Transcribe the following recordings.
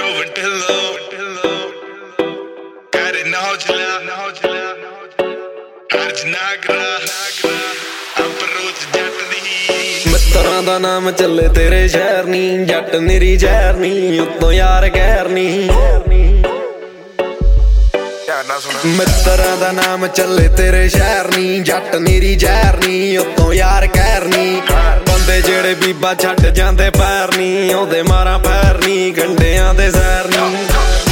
ਮਿੱਤਰਾਂ ਦਾ ਨਾਮ ਚੱਲੇ ਤੇਰੇ ਸ਼ਹਿਰ ਨੀ, ਜੱਟ ਨਿਰੀ ਜ਼ਹਿਰ ਨੀ, ਉੱਤੋਂ ਯਾਰ ਗੈਰ ਨੀ। ਮਿੱਤਰਾਂ ਦਾ ਨਾਮ ਚੱਲੇ ਤੇਰੇ ਸ਼ਹਿਰ ਨੀ, ਜੱਟ ਨਿਰੀ ਜ਼ਹਿਰ ਨੀ, ਉੱਤੋਂ ਯਾਰ ਗੈਰ ਨੀ। ਬੰਦੇ ਜਿਹੜੇ ਬੀਬਾ ਛੱਡ ਜਾਂਦੇ ਪੈਰ ਨੀ, ਉਹਦੇ ਮਾਰਾਂ ਪੈਰ ਨੀ, ਗੰਡਿਆਂ ਦੇ ਜ਼ਹਿਰ ਨੀ।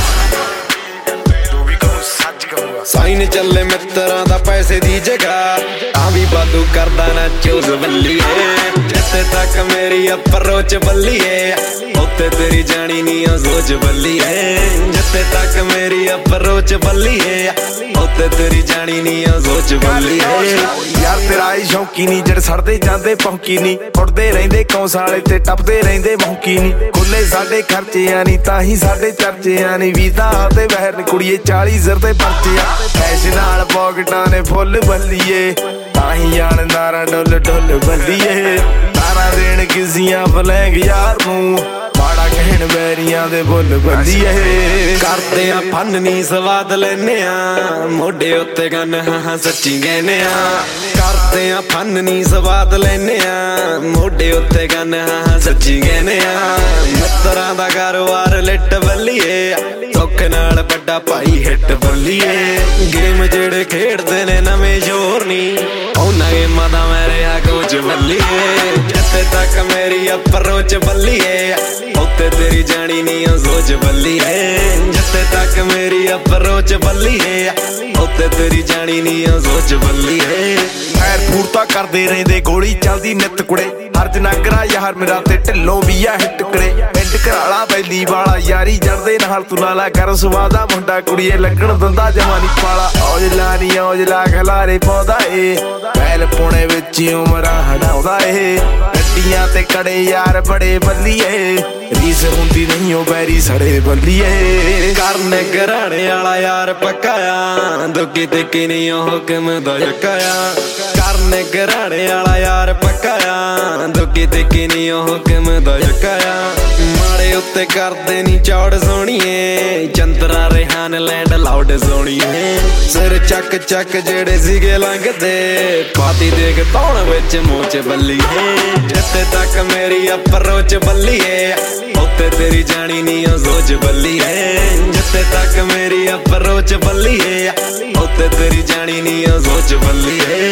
ਸਾਈਨ ਚੱਲੇ ਮਿੱਤਰਾਂ ਦਾ ਪੈਸੇ ਦੀ ਜਗ੍ਹਾ, ਤਾਂ ਵੀ ਬਾਦੂ ਕਰਦਾ ਨਾ ਚੂਜ਼ ਬੱਲੀਏ। ਜਿੱਥੇ ਤੱਕ ਮੇਰੀ ਅਪਰੋਚ ਬੱਲੀਏ, ਉੱਥੇ ਤੇਰੀ ਜਾਣੀ ਨੀ ਉਹ ਸੋਚ ਬੱਲੀਏ। ਜਿੱਥੇ ਤੱਕ ਮੇਰੀ ਅਪਰੋਚ ਬੱਲੀਏ, ਉੱਥੇ ਤੇਰੀ ਜਾਣੀ ਨੀ ਉਹ ਸੋਚ ਬੱਲੀਏ। ਯਾਰ ਤੇਰਾ ਹੀ ਸ਼ੌਂਕੀ ਨੀ, ਜਿਹੜੇ ਸੜਦੇ ਜਾਂਦੇ ਪੌਂਕੀ ਨੀ, ਉੱਡਦੇ ਰਹਿੰਦੇ ਕੌਂਸਾਲੇ ਤੇ ਟੱਪਦੇ ਰਹਿੰਦੇ ਮੌਂਕੀ ਨੀ। ਖੁੱਲੇ ਸਾਡੇ ਖਰਚਿਆਂ ਨੀ, ਤਾਂ ਹੀ ਸਾਡੇ ਚਰਚਿਆਂ ਨੀ, ਵੀਜ਼ਾ ਤੇ ਬਹਿਰ ਨੀ ਕੁੜੀਏ 40 ਸਿਰ ਤੇ ਪਰਚੇ ਆ। ਕੈਸ਼ ਨਾਲ ਪੌਕਟਾਂ ਨੇ ਫੁੱਲ ਬੱਲੀਏ, ਤਾਂ ਹੀ ਜਾਣਦਾਰਾਂ ਡੁੱਲ ਡੁੱਲ ਬੱਲੀਏ। ਤਾਰਾ ਦੇਣ ਕਿਸੀਆਂ ਫਲੈਂਗ ਯਾਰ ਨੂੰ, ਮਾੜਾ ਕਹਿਣ ਵੈਰੀਆਂ ਦੇ ਬੁੱਲ ਬੱਲੀਏ। ਕਰਦੇ ਆ ਫਨ ਨੀ ਸਵਾਦ ਲੈਨੇ ਆ, ਮੋਢੇ ਉੱਤੇ ਗੰਨ ਹਾਂ ਸੱਚੀ ਕਹਿੰਨੇ ਆ। ਕਰਦੇ ਆ ਫਨ ਨੀ ਸਵਾਦ ਲੈਨੇ ਆ, ਮੋਢੇ ਉੱਤੇ ਗੰਨ ਹਾਂ ਸੱਚੀ ਕਹਿੰਨੇ ਆ। ਮਿੱਤਰਾਂ ਦਾ ਕਾਰੋਬਾਰ ਲਿੱਟ ਬੱਲੀਏ, ਸੁੱਖ ਨਾਲ ਵੱਡਾ ਭਾਈ ਹਿੱਟ ਬੱਲੀਏ। ਗੇਮ ਜਿਹੜੇ ਖੇਡਦੇ ਨੇ ਨਵੇਂ ਜ਼ੋਰ ਨੀ, ਉਹਨਾਂ ਗੇਮਾਂ ਦਾ ਮੈਂ ਰਿਹਾ ਕੋਚ ਬੱਲੀਏ। ਜਿੱਥੇ ਤੱਕ ਮੇਰੀ ਅਪਰੋਚ ਬੱਲੀਏ, ਉੱਥੇ ਤੇਰੀ ਜਾਣੀ ਨੀ ਉਹ ਸੋਚ ਬੱਲੀਏ। ਜਿੱਥੇ ਤੱਕ ਮੇਰੀ ਅਪਰੋਚ ਬੱਲੀਏ, ਉੱਥੇ ਤੇਰੀ ਜਾਣੀ ਨੀ ਉਹ ਸੋਚ ਬੱਲੀਏ। ਖੈਰ ਪੂਰਤਾ ਕਰਦੇ ਰਹਿੰਦੇ, ਗੋਲੀ ਚੱਲਦੀ ਨਿੱਤ ਕੁੜੇ। ਹਰਜ ਨਾਗਰਾ ਯਾਰ ਮੇਰਾ ਤੇ ਢਿੱਲੋਂ ਵੀ ਆ ਹਿੱਟ ਕਰੇ। ਪਿੰਡ ਘਰਾਲਾ ਬੈਲੀ ਵਾਲਾ ਯਾਰੀ ਜੜਦੇ ਨਾਲ ਤੂੰ ਨਾਲਾ ਕਰ ਸਵਾਦਾ ਮੁੰਡਾ ਕੁੜੀਏ, ਲੱਗਣ ਦਿੰਦਾ ਜਵਾਨੀ ਪਾਲਾ। ਔਜਲਾ ਨੀ ਔਜਲਾ ਖਲਾਰੇ ਪਾਉਂਦਾ ਏ, ਪਹਿਲ ਪੁਣੇ ਵਿੱਚ ਉਮਰਾਂ ਹਟਾਉਂਦਾ ਏ। ਗੱਡੀਆਂ ਤੇ ਕੜੇ ਯਾਰ ਬੜੇ ਬੱਲੀਏ, ਰੀਸ ਹੁੰਦੀ ਨਹੀਂ ਉਹ ਬੈਰੀ ਸੜੇ ਬੱਲੀਏ। ਕਰਨ ਘਰਾਣੇ ਵਾਲਾ ਯਾਰ ਪੱਕਾ ਆ, ਦੁੱਗੀ ਤੇ ਨੀ ਉਹ ਹੁਕਮ ਦਾ ਯੱਕਾ ਆ। ਕਰਨ ਘਰਾਣੇ ਵਾਲਾ ਯਾਰ ਪੱਕਾ ਆ, ਦੁੱਗੀ ਤੇ ਨੀ ਉਹ ਹੁਕਮ ਦਾ ਯੱਕਾ ਆ। ਮਾੜੇ ਉੱਤੇ ਕਰਦੇ ਨੀ ਚੌੜ ਸੋਣੀਏ, ਚੰਦਰਾ ਰਿਹਾਨ ਲੈਂਡ ਲਾਉਡ ਸੋਣੀਏ। ਸਿਰ ਚੱਕ ਚੱਕ ਜਿਹੜੇ ਸੀਗੇ ਲੰਘਦੇ, ਪਾਤੀ ਦੇਖ ਤੌਣ ਵਿੱਚ ਮੋਚ ਬੱਲੀਏ। ਜਿੱਥੇ ਤੱਕ ਮੇਰੀ ਅਪਰੋਚ ਬੱਲੀਏ, ਉੱਥੇ ਤੇਰੀ ਜਾਣੀ ਨੀ ਉਹ ਸੋਚ ਬੱਲੀਏ। ਜਿੱਥੇ ਤੱਕ ਮੇਰੀ ਅਪਰੋਚ ਬੱਲੀਏ, ਉੱਥੇ ਤੇਰੀ ਜਾਣੀ ਨੀ ਉਹ ਸੋਚ ਬੱਲੀਏ।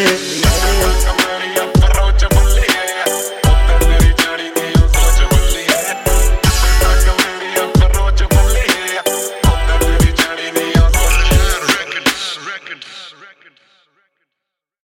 Records.